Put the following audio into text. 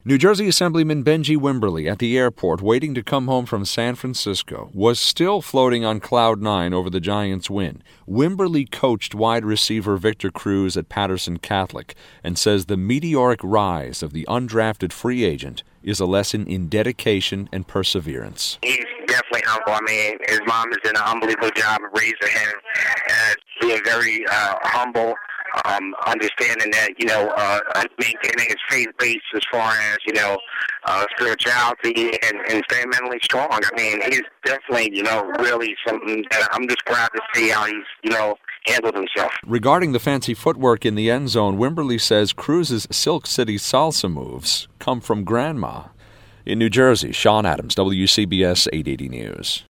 New Jersey Assemblyman Benji Wimberly at the airport waiting to come home from San Francisco was still floating on cloud nine over the Giants' win. Wimberly coached wide receiver Victor Cruz at Patterson Catholic and says the meteoric rise of the undrafted free agent is a lesson in dedication and perseverance. He's definitely humble. I mean, his mom has done an unbelievable job of raising him, being very humble. Understanding that, maintaining his faith base as far as, spirituality and staying mentally strong. I mean, he's definitely, really something that I'm just glad to see how he's, handled himself. Regarding the fancy footwork in the end zone, Wimberly says Cruz's Silk City salsa moves come from Grandma. In New Jersey, Sean Adams, WCBS 880 News.